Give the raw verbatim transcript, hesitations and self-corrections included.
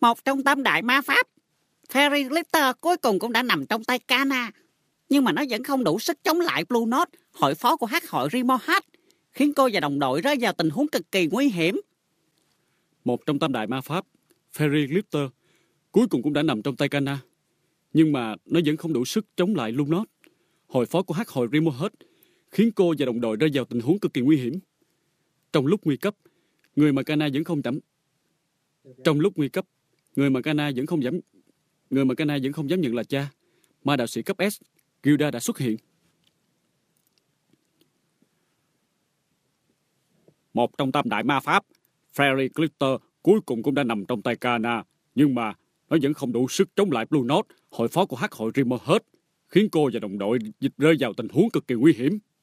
Một trong tam đại ma pháp, Fairy Glitter cuối cùng cũng đã nằm trong tay Kana. Nhưng mà nó vẫn không đủ sức chống lại Blue Note, hội phó của hắc hội Rimohat, khiến cô và đồng đội rơi vào tình huống cực kỳ nguy hiểm. Một trong tam đại ma pháp, Fairy Glitter, cuối cùng cũng đã nằm trong tay Kana. Nhưng mà nó vẫn không đủ sức chống lại Blue Note, hội phó của hắc hội Rimohat, khiến cô và đồng đội rơi vào tình huống cực kỳ nguy hiểm. Trong lúc nguy cấp, người mà Kana vẫn không dám. Trong lúc nguy cấp, người mà Kana vẫn không dám, người mà Kana vẫn không dám nhận là cha, ma đạo sĩ cấp S, Gilda đã xuất hiện. Một trong tam đại ma pháp, Fairy Glitter, cuối cùng cũng đã nằm trong tay Kana, nhưng mà nó vẫn không đủ sức chống lại Blue Note, hội phó của hắc hội Rimohat, khiến cô và đồng đội dịch rơi vào tình huống cực kỳ nguy hiểm.